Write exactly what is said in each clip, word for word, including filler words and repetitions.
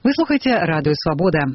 Вы слухаеце радыё Свабода.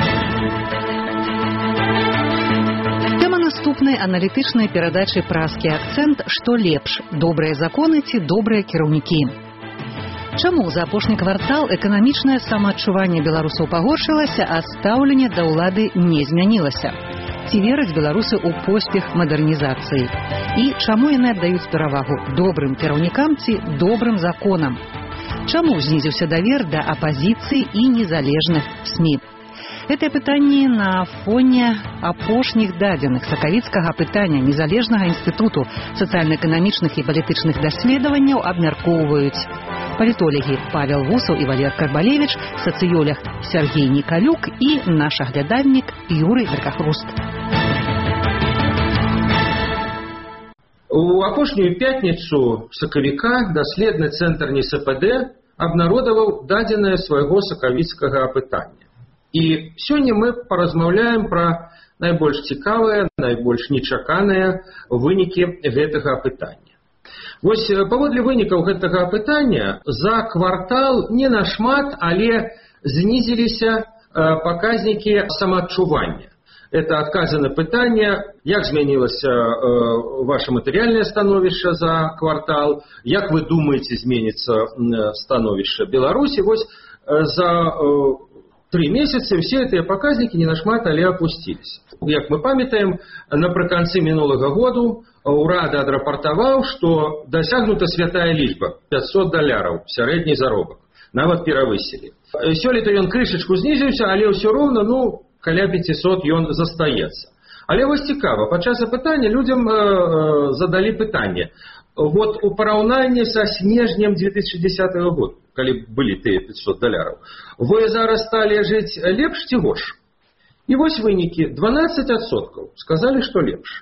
Тэма наступнай аналітычнай перадачы «Празкі акцэнт», што лепш, добрыя законы ці добрыя кіраўнікі. Чаму за апошні квартал эканамічнае самаадчуванне беларусаў пагоршылася, а стаўленне да ўлады не змянілася? Ці вераць беларусы ў поспех мадэрнізацыі? І чаму яны аддаюць перавагу добрым кіраўнікам ці добрым законам? Чаму знізіўся давер да апазіцыі і незалежных СМІ? Гэтыя пытанні на фоне апошніх дадзеных сакавіцкага пытання незалежнага інстытуту сацыяльна-эканамічных і палітычных даследаванняў абмяркоўваюць палітолагі Павел Вусаў і Валер Карбалевіч, сацыёлог Сергей Николюк і наш аглядальнік Юрый Веркахруст. У апошнюю пятніцу сакавіка даследны цэнтр НСПД абнародаваў дадзенае свайго сакавіцкага апытання. І сёння мы паразмаўляем пра найбольш цікавыя, найбольш нечаканыя вынікі гэтага апытання. Вось паводле вынікаў гэтага апытання за квартал не нашмат, але знізіліся паказнікі самаадчування. Это адказы на пытанне, як змянілася ваше матэрыяльнае становішча за квартал, як вы думаеце зменіцца становішча Беларусі. Вось за три месяцы все гэтыя паказнікі не нашмат, але апусціліся. Як мы памятаем, напрыканцы мінулага году ўрад адрапартаваў, што дасягнута святая лічба пятьсот даляраў сярэдні заробак, нават перавысілі. Сёлета ён крышачку знізіўся, але ўсё роўна, ну, каля пятьсот ён застаецца. Але вось цікава, падчас апытання людзям э, задалі пытанне. Вот у параўнанні са снежнем две тысячи десятого года, калі былі тыя пятьсот даляраў, вы зараз сталі жыць лепш ці горш? І вось вынікі. дванаццаць адсоткаў сказалі, што лепш.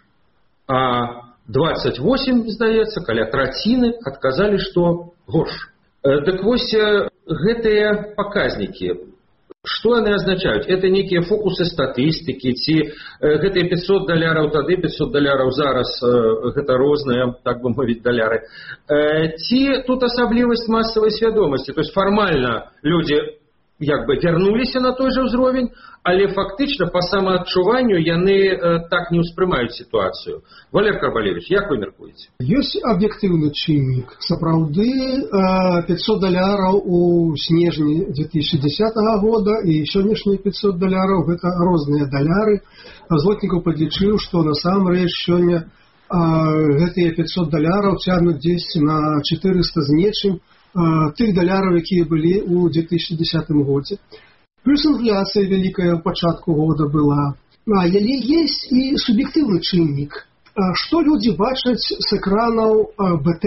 А двадцать восемь, здаецца, каля траціны адказалі, што горш. Э, так вось э, гэтыя паказнікі, што яны азначаюць? Это некія фокусы статыстыкі, ці э, гэтыя пятьсот даляраў тады, пятьсот даляраў зараз, э, гэта розныя, так бы мовіць, даляры. Э, ці тут асаблівасць масавай свядомасці, то есть фармальна людзі як бы вярнуліся на той жа ўзровень, але фактычна па самаадчуванню яны э, так не ўспрымаюць сітуацыю. Валер Карбалевич, як вы мяркуеце? Ёсць аб'ектыўны чыннік. Сапраўды пятьсот даляраў у снежні две тысячи десятого года і сённяшнія пятьсот даляраў гэта розныя даляры. Злотнікаў падлічыў, што насамрэч сёння гэтыя пятьсот даляраў цягнуць дзесьці на четыреста з нечым тых даляраў, якія былі ў две тысячи десятом годзе. Плюс інфляцыя вялікая ў пачатку года была. Але ёсць і суб'ектыўны чыннік. Што людзі бачаць з экранаў БТ,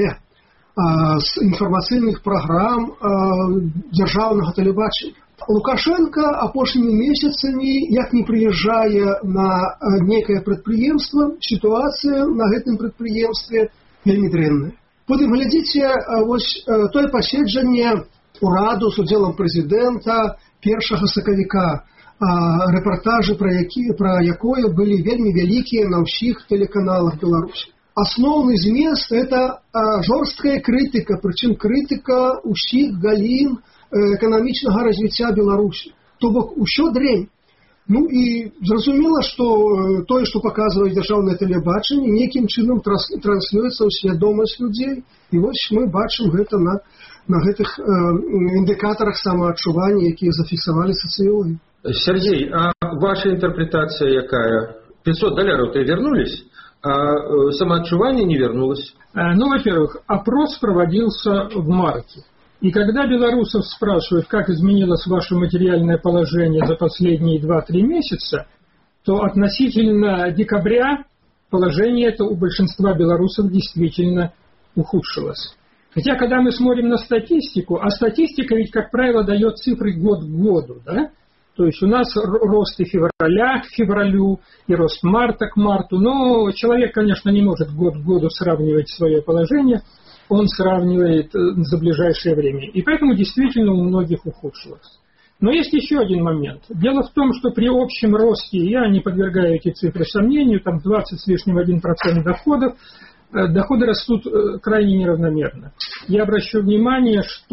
з інфармацыйных праграм дзяржаўнага тэлебачання. Лукашенко апошнімі месяцамі, як не прыязджае на некае прадпрыемства, сітуацыя на гэтым прадпрыемстве вельмі дрэнная. Потым глядзіце вось тое паседжанне ураду з удзелам прэзідэнта першага сакавіка, рэпартажы, пра, які, пра якое былі вельмі вялікія на ўсіх тэлеканалах Беларусі. Асноўны змест – это жорсткая крытыка, прычым крытыка ўсіх галін эканамічнага развіцця Беларусі. То бок усё дрэнь. Ну і зразумела, што тое, што паказвае дзяржаўнае тэлебачанне, нейкім чынам транслюецца ў свядомасць людзей. І вось мы бачым гэта на, на гэтых э, індыкатарах самаадчування, якія зафіксавалі сацыёлагі. Сергей, а ваша інтэрпрэтацыя якая? пятьсот даляраў-то вернулись, а э, самоотчувание не вернулось? Ну, во-первых, опрос проводился в марте. И когда белорусов спрашивают, как изменилось ваше материальное положение за последние два-три месяца, то относительно декабря положение это у большинства белорусов действительно ухудшилось. Хотя, когда мы смотрим на статистику, а статистика ведь, как правило, дает цифры год к году, да? То есть у нас рост и февраля к февралю, и рост марта к марту. Но человек, конечно, не может год к году сравнивать свое положение. Он сравнивает за ближайшее время. И поэтому действительно у многих ухудшилось. Но есть еще один момент. Дело в том, что при общем росте, я не подвергаю эти цифры сомнению, там двадцать с лишним один процент доходов, доходы растут крайне неравномерно. Я обращу внимание, что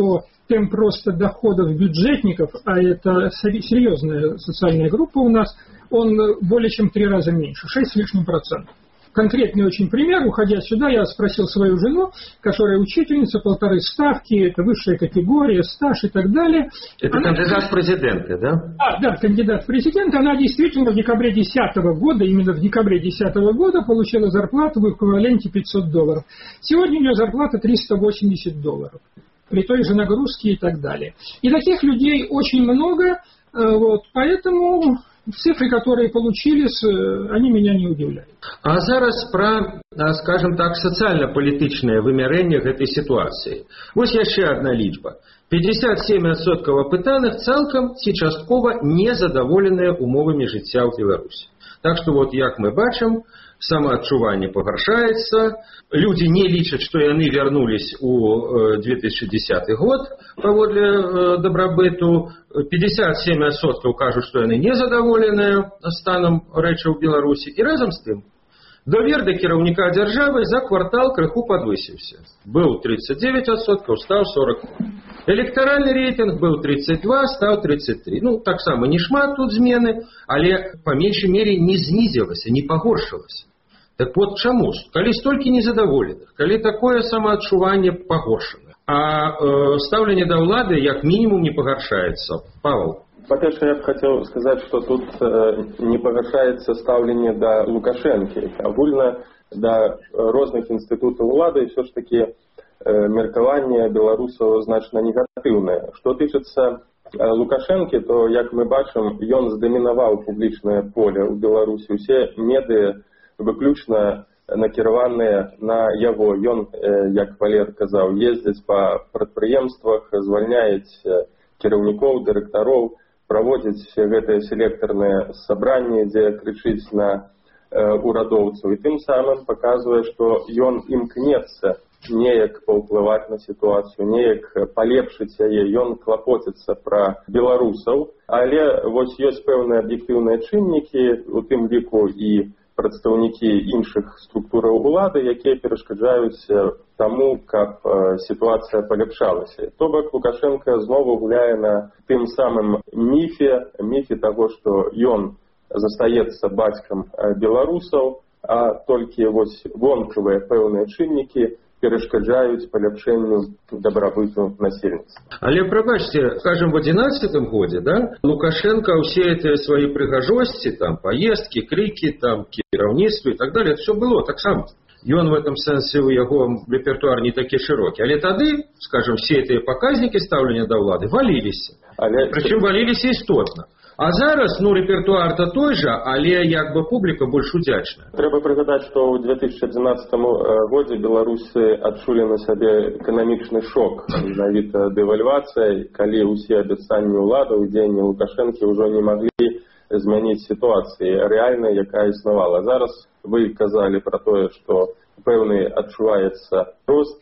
темп роста доходов бюджетников, а это серьезная социальная группа у нас, он более чем в три раза меньше, шесть с лишним процентов. Конкретный очень пример. Уходя сюда, я спросил свою жену, которая учительница, полторы ставки, это высшая категория, стаж и так далее. Это она... кандидат в президенты, да? А, да, кандидат в президенты. Она действительно в декабре две тысячи десятого года, именно в декабре две тысячи десятого года получила зарплату в эквиваленте пятьсот долларов. Сегодня у нее зарплата триста восемьдесят долларов. При той же нагрузке и так далее. И таких людей очень много, вот, поэтому... Цифры, которые получились, они меня не удивляют. А зараз про, скажем так, социально-політичне вимірення этой ситуації. Ось яшчэ одна лічба. пятьдесят семь процентов опытаных цалкам ці часткова не задаволеныя умовамі жыцця ў Беларусі. Так што, вот, як мы бачым, самаадчуванне пагаршаецца, людзі не лічаць, што яны вярнулись у две тысячи десятый год паводле дабрабыту. пятьдесят семь процентов кажуць, што яны не задаволеныя станам рэчаў Беларусі. І разам з тым, давер да кіраўніка дзяржавы за квартал крыху падвысіўся. Быў тридцать девять процентов, стаў сорок. Электаральны рейтинг быў тридцать два, стаў тридцать три. Ну, таксама не шмат тут змены, але па меншай мере не знізілася, не пагоршылася. Так вот чаму? Калі столькі незадаволеных, калі такое самаадчуванне пагоршана, а э, стаўленне да ўлады як мінімум не пагаршаецца. Павел. По-перше, я бы хотел сказать, что тут э, не погашается ставление до Лукашенки. Агульно до розных институтов улады все ж таки э, меркаванне беларусаў значна негатыўнае. Что тычыцца э, Лукашенки, то, як мы бачым, ён здамінаваў публічнае поле ў Беларусі. Усе медыа выключна накіраваныя на яго. Ён, э, як Валер казаў, ездзіць па прадпрыемствах, звальняюць э, кіраўнікоў, дырэктароў, праводзіць гэтае селектарнае сабранне, дзе крычыць на э, урадоўцаў. І тым самым паказвае, што ён імкнецца неяк паўплываць на сітуацыю, неяк палепшыць яе, ён клапоціцца пра беларусаў. Але вось ёсць пэўныя аб'ектыўныя чыннікі, у тым ліку і прадстаўнікі іншых структураў улады, якія перашкаджаюць таму, каб сітуацыя паляпшалася. То бок Лукашенко знову гуляе на тым самым міфе, міфе таго, што ён застаецца бацькам беларусаў, а толькі вось вонкавыя пэўныя чыннікі перашкаджаюць паляпшэнню дабрабыту насельніцтва. Але прабачце, скажем, в адзінаццатым годзе, да, Лукашенко ўсе гэтыя свае прыгажосці, там паездкі, крыкі, там кіраўніцтва і так далее, все было таксама. Ён в этом сэнсе у яго рэпертуар не такі шырокі. Але тады, скажем, все гэтыя паказнікі стаўлення да ўлады валіліся. Але... Прычым валіліся істотна. А зараз, ну, рэпертуар-то той жа, але як бы публіка больш удзячная. Трэба прыгадаць, што ў две тысячи адзінаццатым годзе беларусы адчулі на сабе эканамічны шок. Менавіта дэвальвацыя, калі ўсе абяцанні ўлады ў дзеянні Лукашэнкі ўжо не маглі змяніць сітуацыі рэальнай, якая існавала. Зараз вы казалі пра тое, што пэўны адчуваецца рост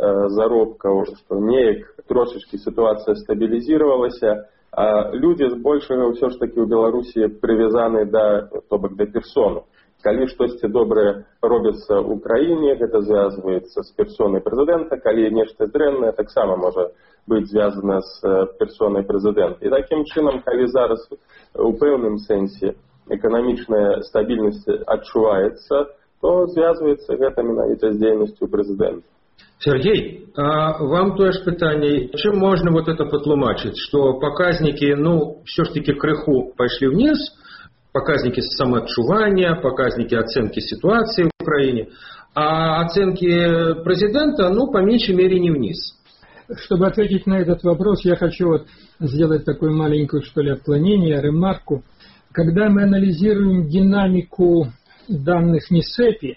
заробкаў, што неяк трошачкі сітуацыя стабілізіравалася. А людзі збольшага ўсё ж такі ў Беларусі прывязаны да, то бок, да персону. Калі штосьці добрае робіцца ў краіне, гэта звязваецца з персонай прэзідэнта, калі нешта дрэннае, таксама можа быць звязана з персонай прэзідэнта. І такім чынам, калі зараз у пэўным сэнсе эканамічная стабільнасць адчуваецца, то звязваецца гэта менавіта з дзейнасцю прэзідэнта. Сергей, а вам тое ж пытанне, чым можна вот это патлумачыць, што паказнікі, ну, ўсё ж таки крыху пайшлі вниз, паказнікі самаадчування, паказнікі ацэнкі сітуацыі ў краіне, а ацэнкі прэзідэнта, ну, по меньшей мере не вниз. Чтобы ответить на этот вопрос, я хочу вот сделать такое маленькое, что ли, отклонение, ремарку. Когда мы анализируем динамику данных НИСЭПИ,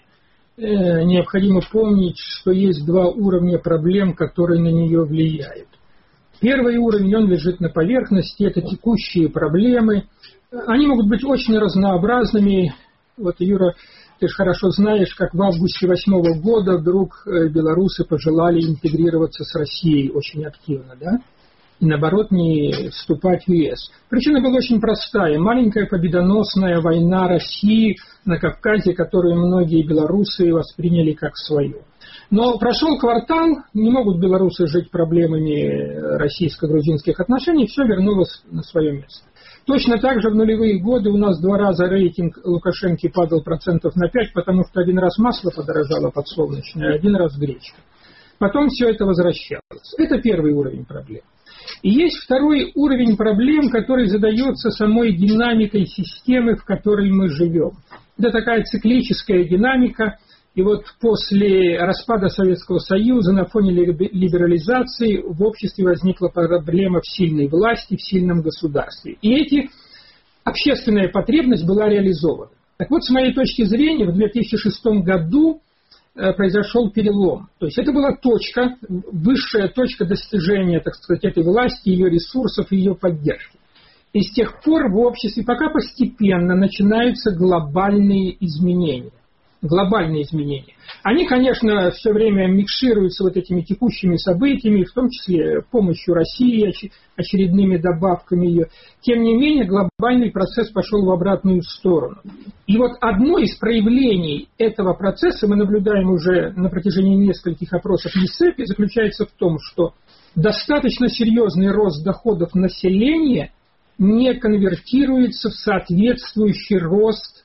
необходимо помнить, что есть два уровня проблем, которые на нее влияют. Первый уровень, он лежит на поверхности, это текущие проблемы. Они могут быть очень разнообразными. Вот, Юра, ты же хорошо знаешь, как в августе восьмого года вдруг белорусы пожелали интегрироваться с Россией очень активно, да? и, наоборот, не вступать в ЕС. Причина была очень простая. Маленькая победоносная война России на Кавказе, которую многие белорусы восприняли как свою. Но прошел квартал, не могут белорусы жить проблемами российско-грузинских отношений, все вернулось на свое место. Точно так же в нулевые годы у нас два раза рейтинг Лукашенко падал процентов на пять, потому что один раз масло подорожало подсолнечное, а один раз гречка. Потом все это возвращалось. Это первый уровень проблем. И есть второй уровень проблем, который задается самой динамикой системы, в которой мы живем. Это такая циклическая динамика. И вот после распада Советского Союза на фоне либерализации в обществе возникла проблема в сильной власти, в сильном государстве. И эти общественная потребность была реализована. Так вот, с моей точки зрения, в две тысячи шестом году произошел перелом. То есть это была точка, высшая точка достижения, так сказать, этой власти, ее ресурсов и ее поддержки. И с тех пор в обществе пока постепенно начинаются глобальные изменения. Глобальные изменения. Они, конечно, все время микшируются вот этими текущими событиями, в том числе помощью России, очередными добавками ее. Тем не менее, глобальный процесс пошел в обратную сторону. И вот одно из проявлений этого процесса, мы наблюдаем уже на протяжении нескольких опросов ЕСЭПИ, заключается в том, что достаточно серьезный рост доходов населения не конвертируется в соответствующий рост,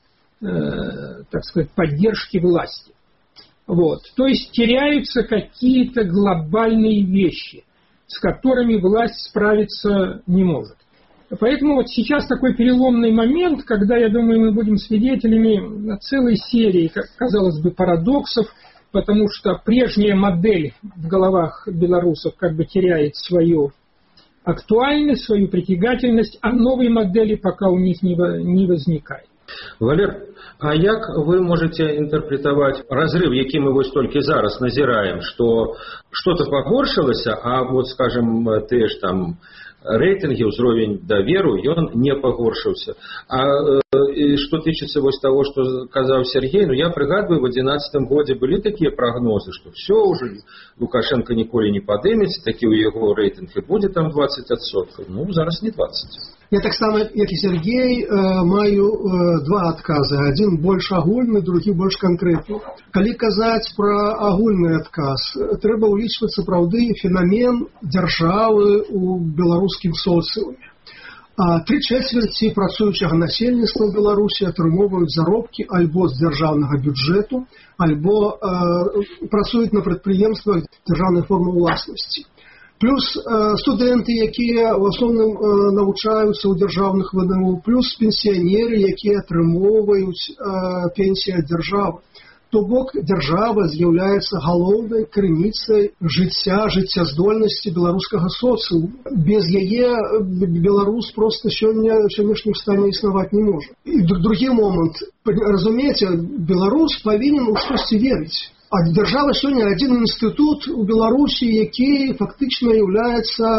так сказать, поддержки власти. Вот. То есть теряются какие-то глобальные вещи, с которыми власть справиться не может. Поэтому вот сейчас такой переломный момент, когда, я думаю, мы будем свидетелями целой серии, казалось бы, парадоксов, потому что прежняя модель в головах белорусов как бы теряет свою актуальность, свою притягательность, а новой модели пока у них не возникает. Валер, а як вы можете интерпретовать разрыв, які мы вось толькі зараз назираем, что что-то погоршилось, а вот, скажем, те ж там рейтинги, ўзровень даверу, ён не погоршился. А э, что тычыцца вось того, что казаў Сергей, ну я прыгадываю, в одиннадцатом году были такие прогнозы, что все уже, Лукашенко ніколі не падымецца, такі у яго рейтинг и будет там двадцать адсоткаў. Ну, зараз не двадцать. Я так само, як і Сергей, маю два адказы. Один больш агульны, другі больш канкрэтны. Калі казаць пра агульны адказ, трэба ўлічваць сапраўды фенамен дзяржавы ў беларускім соцыуме. Тры чвэрці працуючага насельніцтва ў Беларусі атрымоўваюць заробкі альбо з дзяржаўнага бюджэту, альбо э, працуюць на прадпрыемствах дзяржаўнай формы ўласнасці. Плюс э, студэнты, якія в асноўным э, навучаюцца ў дзяржаўных ВНУ, плюс пенсіянеры, якія атрымоўваюць э, пенсію ад дзяржавы. То бок дзяржава з'яўляецца галоўнай крыніцай жыцця, жыццяздольнасці беларускага соцыуму. Без яе беларус проста сёння в сённяшнім стане існаваць не можа. І другі момант. Разумееце, беларус павінен у штосьці верыць. А дзяржава сёння адзін інстытут у Беларусі, які фактычна з'яўляецца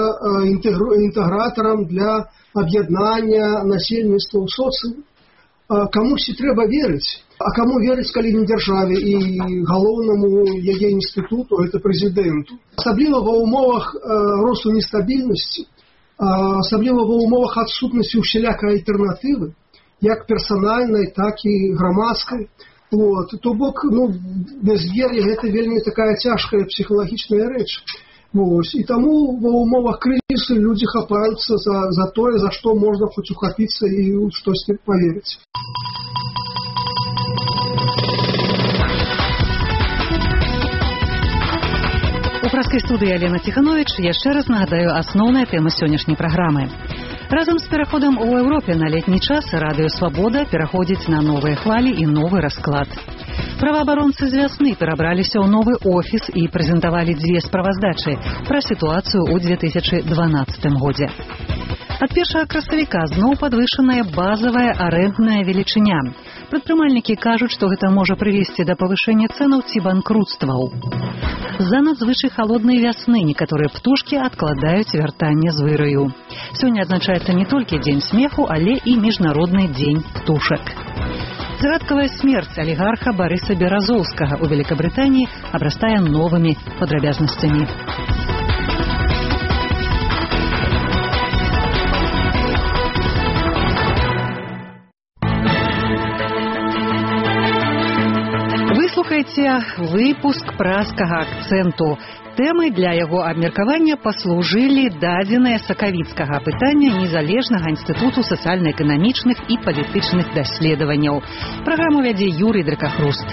інтэгратарам для аб'яднання насельніцтва ў соцыуме. Камусьці трэба верыць. А каму верыць, калі не дзяржаве і галоўнаму яе інстытуту, гэта прэзідэнту. Асабліва ва ўмовах росту нестабільнасці, асабліва ва ўмовах адсутнасці ўсялякай альтэрнатывы, як персанальнай, так і грамадскай. Вот. То бок, ну, безвер'е гэта вельмі такая цяжкая псіхалагічная рэч. Вось. І таму ва ўмовах крызісу людзі хапаюцца за, за тое, за што можна хоць ухапіцца і ў штосьці паверыць. У праскай студыі Алена Ціхановіч яшчэ раз нагадаю асноўная тэма сённяшняй праграмы. Разам з пераходам у Еўропе на летні час радыё «Свабода» пераходзіць на новыя хвалі і новы расклад. Праваабаронцы з вясны перабраліся ў новы офіс і прэзентавалі дзве справаздачы пра сітуацыю ў две тысячы дванаццатым годзе. Ад першага красавіка зноў падвышаная базавая арэндная велічыня. Прадпрымальнікі кажуць, што гэта можа прывесці да павышэння цэнаў ці банкрутстваў. З-за надзвычай халоднай вясны некаторыя птушкі адкладаюць вяртанне з выраю. Сёння адзначаецца не толькі дзень смеху, але і міжнародны дзень птушак. Загадкавая смерць алігарха Барыса Беразоўскага ў Великабрытаніі абрастае новымі падрабязнасцямі. слухаеце выпуск праскага акцэнту. Тэмай для яго абмеркавання паслужылі дадзеныя сакавіцкага апытання незалежнага інстытуту сацыяльна-эканамічных і палітычных даследаванняў. Праграму вядзе Юрий Дракахруст.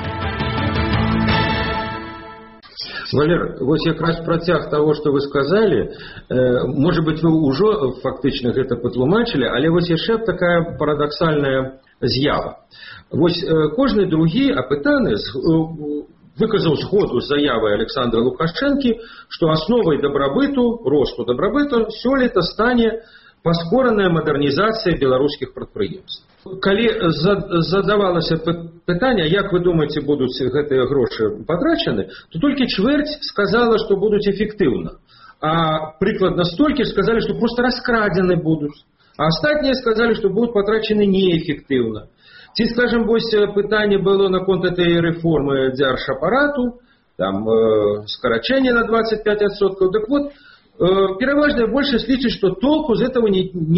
Валер, вот как раз протяг того, что вы сказали, э, может быть, вы уже фактично это патлумачили, але вот еще такая парадоксальная з'ява. Вот э, кожны другі апытаны э, выказаў згоду з заявай Александра Лукашэнкі, што асновай дабрабыту, росту дабрабыту сёлета стане паскораная мадэрнізацыя беларускіх прадпрыемств. Калі задавалася пытанне, як вы думаеце, будуць гэтыя грошы патрачаны, то толькі чвэрць сказала, што будуць эфектыўна. А прыкладна столькі сказалі, што проста раскрадзены будуць. А астатнія сказалі, што будуць патрачаны неэфектыўна. Ці, скажем, вось пытанне было наконт этой рэформы дзяржапарату, там э, скарачэнне на двадцать пять адсоткаў. Так вот, пераважная большасць лічыць, што толку з этого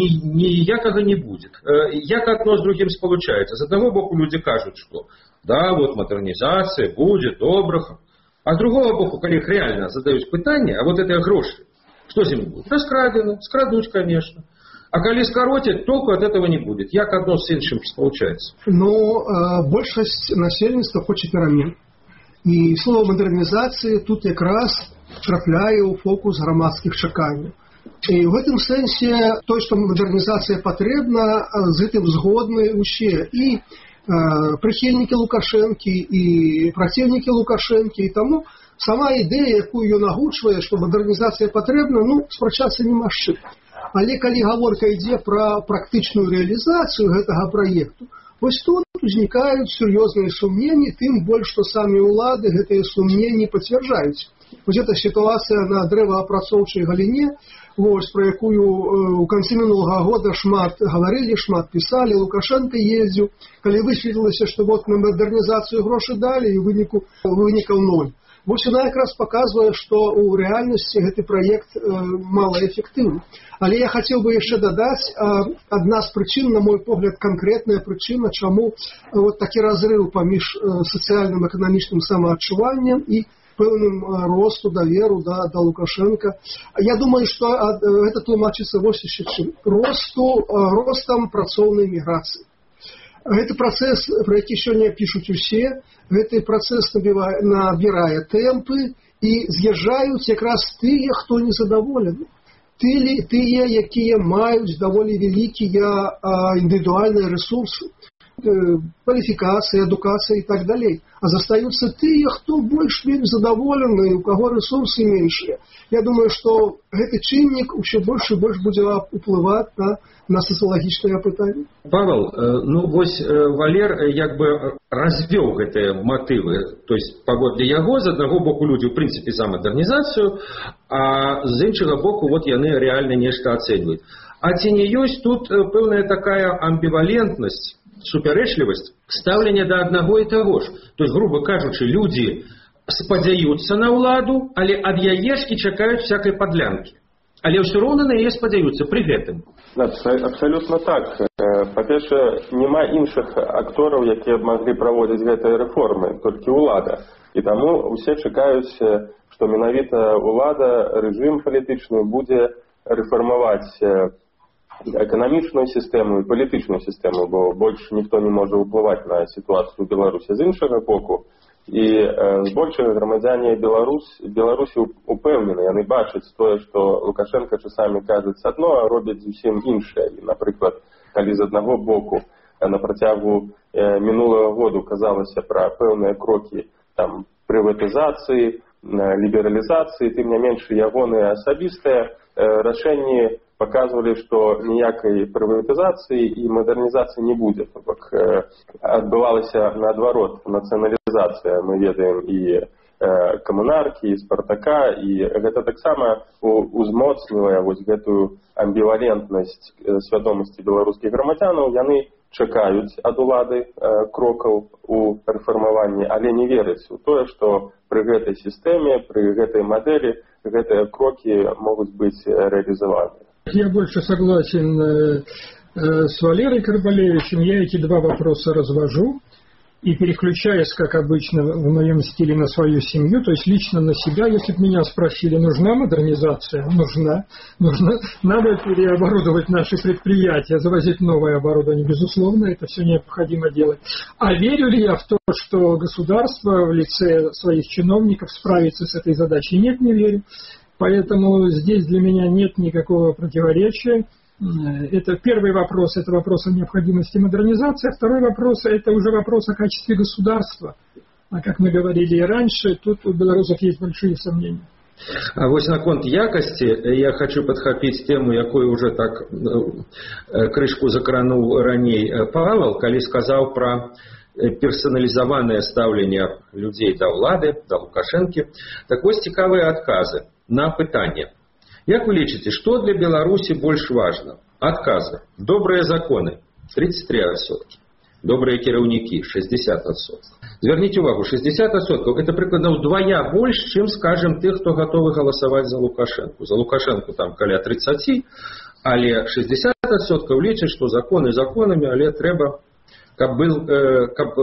ніякага не будзе. Як адно з другім спалучаецца. З аднаго боку людзі кажуць, што да, вот мадэрнізацыя будзе добра. А з другого боку, калі іх рэальна задаюць пытанне, а вот это грошы, што з імі будзе? Раскрадзены, скрадуць, конечно. А калі скароцяць, толку ад этого не будзе. Як адно з іншым спалучаецца? Ну, большасць насельніцтва хоча перамен. І слово мадэрнізацыі тут якраз трапляе ў фокус грамадскіх чаканняў. І ў гэтым сэнсе той, што мадэрнізацыя патрэбна, з гэтым згодны ўсе. І э, прыхільнікі Лукашэнкі, і праціўнікі Лукашэнкі. І таму сама ідэя, якую ён агучвае, што мадэрнізацыя патрэбна, ну, спрачацца немагчыма. Але калі гаворка ідзе пра практычную рэалізацыю гэтага праекту, вось тут узнікаюць сур'ёзныя сумненні, тым больш, што самі ўлады гэтыя сумненні пацвярджаюць. Вось эта сітуацыя на дрэваапрацоўчай галіне, вось, пра якую э, у канцы мінулага года шмат гаварылі, шмат пісалі, Лукашенко ездзіў, калі высветлілася, што вот на мадэрнізацыю грошы далі, і выніку вынікаў ноль. Вось яна якраз паказвае, што ў рэальнасці гэты праект э, малаэфектыўны. Але я хацеў бы яшчэ дадаць, э, адна з прычын, на мой погляд, канкрэтная прычына, чаму э, вот такі разрыў паміж э, сацыяльным эканамічным самаадчуваннем і пэўным росту даверу да, да Лукашенко. Я думаю, што гэта тлумачыцца вось яшчэ чым. Росту, ростам працоўнай міграцыі. Гэты працэс, пра які сёння пішуць усе, гэты працэс набівае, набірае тэмпы і з'язджаюць якраз тыя, хто незадаволены. Тыя, тыя, якія маюць даволі вялікія індывідуальныя рэсурсы, кваліфікацыя, адукацыя і так далей. А застаюцца тыя, хто больш-менш задаволены, у каго рэсурсы меншыя. Я думаю, што гэты чыннік ўсё больш і больш будзе уплываць на, на сацыялагічныя пытанні. Павел, ну вось Валер як бы развёў гэтыя матывы. То есть паводле яго, з аднаго боку людзі ў прынцыпе за мадэрнізацыю, а з іншага боку вот яны рэальна нешта ацэньваюць. А ці не ёсць тут пэўная такая амбівалентнасць, супярэчлівасць стаўлення да аднаго і таго ж. То есть, грубо кажучы, людзі спадзяюцца на ўладу, але ад яешкі чакаюць всякай падлянкі. Але ўсё роўна на яе спадзяюцца пры гэтым. Абсалютна так. Па-першае, няма іншых актораў, якія б маглі праводзіць гэтыя рэформы, толькі ўлада. І таму усе чакаюць, што менавіта ўлада, рэжым палітычны будзе рэфармаваць эканамічную сістэму і палітычную сістэму, бо больш ніхто не можа ўплываць на сітуацыю ў Беларусі. З іншага боку, і э, збольшага грамадзяне Беларусь, Беларусі упэўнены, яны бачаць тое, што Лукашенко часамі кажуць адно, а робяць зусім іншае. І, напрыклад, калі з аднаго боку на працягу э, мінулага году казалася пра пэўныя крокі там прыватызацыі, лібералізацыі, тым не менш ягоныя асабістыя э, рашэнні показывали, что ніякай прыватызацыі і мадэрнізацыі не будзе. То бок адбывалася наадварот нацыяналізацыя. Мы ведаем і камунаркі, і Спартака, і гэта таксама узмоцнівае вось гэтую амбівалентнасць свядомасці беларускіх грамадзянаў. Яны чакаюць ад улады крокаў у рэфармаванні, але не вераць у тое, што пры гэтай сістэме, пры гэтай мадэлі гэтыя крокі могуць быць рэалізаваны. Я больше согласен э, э, с Валерой Карбалевичем. Я эти два вопроса развожу. и переключаясь, как обычно в моем стиле, на свою семью, то есть лично на себя, если бы меня спросили, нужна модернизация? Нужна. Нужна. Надо переоборудовать наши предприятия, завозить новое оборудование. Безусловно, это все необходимо делать. А верю ли я в то, что государство в лице своих чиновников справится с этой задачей? Нет, не верю. Поэтому здесь для меня нет никакого противоречия. Это первый вопрос, это вопрос о необходимости модернизации, а второй вопрос, это уже вопрос о качестве государства. А как мы говорили и раньше, тут у белорусов есть большие сомнения. А вось наконт якасці я хочу падхапіць тему, якую уже так крышку закрануў раней Павел, калі сказаў пра персаналізаванае стаўленне людзей да ўлады, да Лукашэнкі. Так вось цікавыя адказы на пытанне. Як вы лічыце, што для Беларусі больш важна? Адказы. Добрыя законы тридцать три адсоткі. Добрыя кіраўнікі шестьдесят адсоткаў. Звярніце увагу, шестьдесят адсоткаў это прыкладна ўдвая больш, чым, скажем, тых, хто гатовы галасаваць за Лукашэнку. За Лукашэнку там каля тридцать, але шестьдесят адсоткаў лічаць, што законы законамі, але трэба, каб, был, каб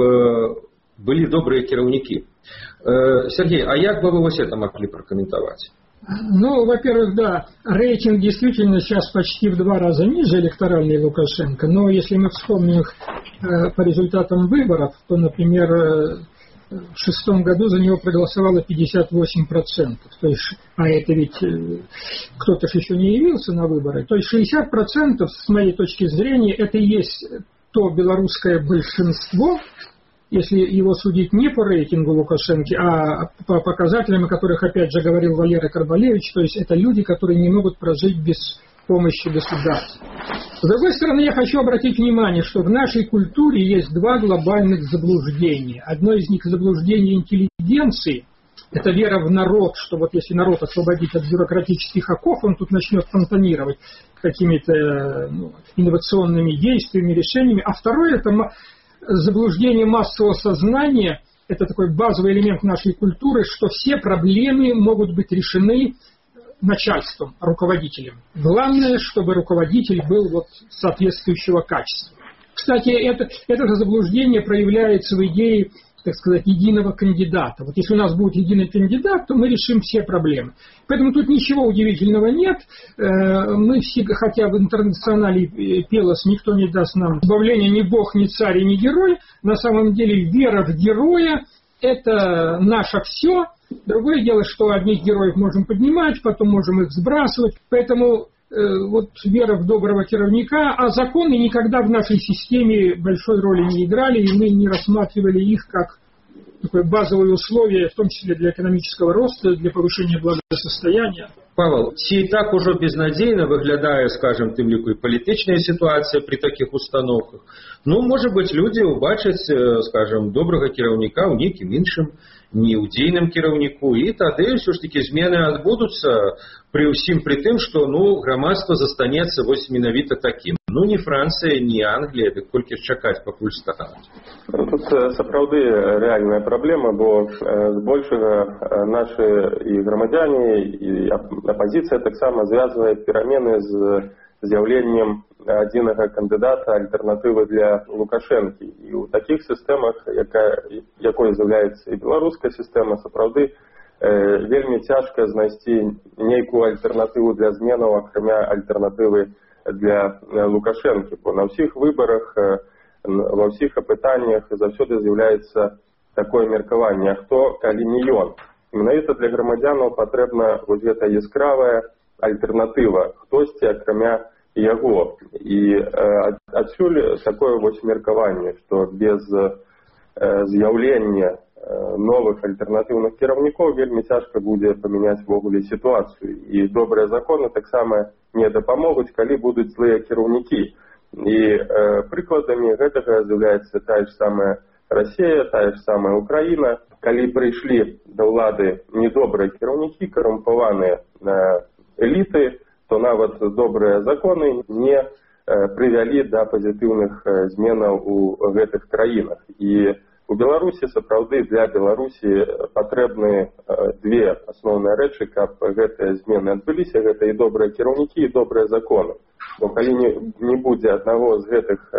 былі добрыя кіраўнікі. Сергей, а як бы вы вось это могли прокомментовать? Ну, во-первых, да, рейтинг действительно сейчас почти в два раза ниже электоральный Лукашенко, но если мы вспомним э, по результатам выборов, то, например, э, в шестом году за него проголосовало пятьдесят восемь процентов, то есть, а это ведь э, кто-то же еще не явился на выборы, то есть шестьдесят процентов, с моей точки зрения, это и есть то белорусское большинство, если его судить не по рейтингу Лукашенко, а по показателям, о которых, опять же, говорил Валерий Карбалевич, то есть это люди, которые не могут прожить без помощи государства. С другой стороны, я хочу обратить внимание, что в нашей культуре есть два глобальных заблуждения. Одно из них заблуждение интеллигенции, это вера в народ, что вот если народ освободить от бюрократических оков, он тут начнет фонтанировать какими-то ну, инновационными действиями, решениями. А второе, это заблуждение массового сознания, это такой базовый элемент нашей культуры, что все проблемы могут быть решены начальством, руководителем. Главное, чтобы руководитель был вот соответствующего качества. Кстати, это, это же заблуждение проявляется в идее, так сказать, единого кандидата. Вот если у нас будет единый кандидат, то мы решим все проблемы. Поэтому тут ничего удивительного нет. Мы все, хотя в интернационале пелось «Никто не даст нам избавления, ни бог, ни царь, ни герой», на самом деле вера в героя – это наше все. Другое дело, что одних героев можем поднимать, потом можем их сбрасывать. Поэтому вот вера в доброго кировника, а законы никогда в нашей системе большой роли не играли, и мы не рассматривали их как такое базовое условие, в том числе для экономического роста, для повышения благосостояния. Павел, ці і так ужо безнадзейна выглядае, скажем, тым ліку і палітычная сітуацыя при такіх установках. Ну, можа быць, людзі ўбачаць, скажем, добрага кіраўніка ў нейкім іншым неудзейным кіраўніку, і тады ўсё ж такі змены адбудуцца при ўсім при тым, што ну, грамадства застанецца вось менавіта такім. Ну, ні Францыя, ні Англія, дык колькі ж чакаць, пакуль стануць. Тут сапраўды рэальная праблема, бо збольшага нашы і грамадзяне, і апозіцыя таксама звязвае перамены з з'яўленнем адзінага кандыдата альтэрнатывы для Лукашэнкі. І ў такіх сістэмах, якая, якой з'яўляецца і беларуская сістэма, сапраўды э, вельмі цяжка знайсці нейкую альтэрнатыву для зменаў, акрамя альтэрнатывы для Лукашэнкі. Бо на ўсіх выбарах, э, ва ўсіх апытаннях заўсёды з'яўляецца такое меркаванне, а хто, калі не ён. Менавіта для грамадзянаў патрэбна вось гэта яскравая альтэрнатыва, хтосьці акрамя яго. І э, адсюль такое вось меркаванне, што без э, з'яўлення э, новых альтэрнатыўных кіраўнікоў вельмі цяжка будзе памяняць ввогуле сітуацыю. І добрыя законы таксама не дапамогуць, калі будуць злыя кіраўнікі. І э, прыкладамі гэтага з'яўляецца тая ж самая Расія, тая ж самая Украіна. Калі прыйшлі да ўлады недобрыя кіраўнікі, карумпаваныя э, эліты, то нават добрыя законы не э, прывялі да пазітыўных э, зменаў у гэтых краінах. І у Беларусі сапраўды для Беларусі патрэбны э, две асноўныя рэчы, каб гэтыя змены адбыліся, гэта і добрыя кіраўнікі, і добрыя законы. Бо калі не, не будзе аднаго з гэтых э,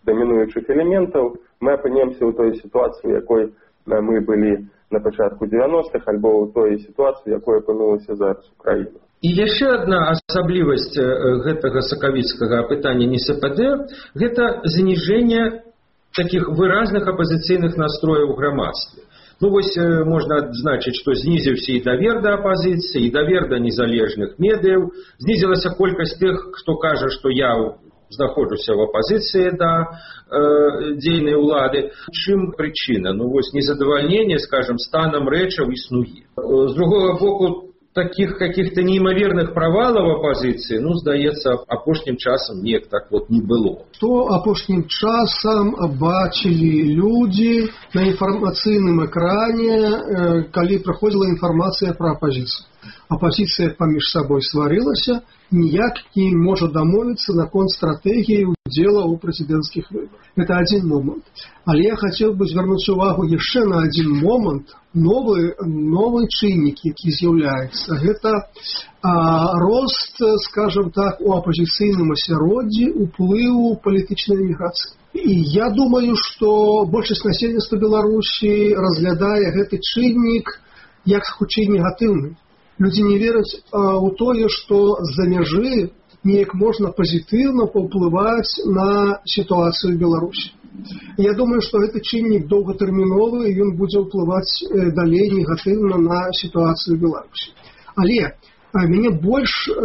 дамінуючых элементаў, мы апынемся ў той сітуацыі, якой мы былі на пачатку девяностых, альбо ў той сітуацыі, якой апынулася зараз Украіна. І яшчэ адна асаблівасць гэтага сакавіцкага апытання НСПД – гэта зніжэнне такіх выразных апазіцыйных настрояў у грамадстве. Ну вось можна адзначыць, што знізіўся і давер да апазіцыі, і давер да незалежных медыяў, знізілася колькасць тых, хто кажа, што я знаходжуся ў апазіцыі да э, дзейнай улады. Чым прычына? Ну вось незадавальненне, скажем, станам рэчаў існуе. З другога боку, таких каких-то неимоверных провалов оппозиции, ну, здаецца, апошнім часам неяк так вот не было. Што апошнім часам бачылі людзі на інфармацыйным экране, калі праходзіла інфармацыя пра апозіцыю. Апозіцыя паміж сабой сварылася, ніяк не можа дамовіцца наконт стратэгіі удзела ў прэзідэнцкіх выбарах. Это адзін момант. Але я хацеў бы звярнуць увагу яшчэ на адзін момант, новы, новы чыннік, які з'яўляецца. Гэта а, рост, скажем так, у апозіцыйным асяроддзі уплыву палітычнай эміграцыі. І я думаю, што большасць насельніцтва Беларусі разглядае гэты чыннік як хутчэй негатыўны. Людзі не вераць а, у тое, што з-за мяжы неяк можна пазітыўна паўплываць на сітуацыю Беларусі. Я думаю, што гэты чыннік доўгатэрміновы, і ён будзе ўплываць э, далей негатыўна на сітуацыю Беларусі. Але а, мяне больш э,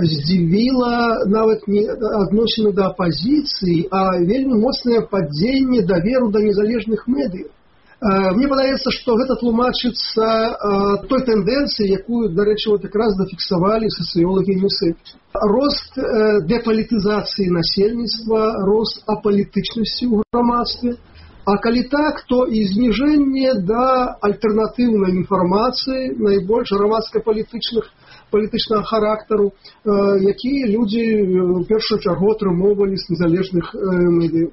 здзівіла нават не адносіны да апазіцыі, а вельмі моцнае падзенне даверу да незалежных медыяў. Мне падаецца, што гэта тлумачыцца той тэндэнцыі, якую, дарэчы, вот якраз зафіксавалі сацыёлагі ЮНІСЕФ. Рост дэпалітызацыі насельніцтва, рост апалітычнасці ў грамадстве. А калі так, то і зніжэнне да альтэрнатыўнай інфармацыі, найбольш грамадска-палітычных палітычнага характару, якія людзі ў першую чаргу атрымоўвалі з незалежных медыяў.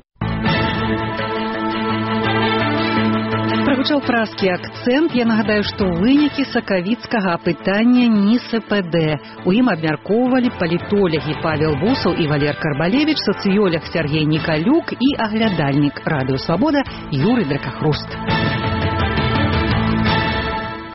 Прагучаў празкі акцэнт. Я нагадаю, што вынікі сакавіцкага апытання НСПД. У ім абмяркоўвалі палітолагі Павел Бусаў і Валер Карбалевіч, сацыёлог Сергей Нікалюк і аглядальнік Радыё Свабода Юрый Дракахруст.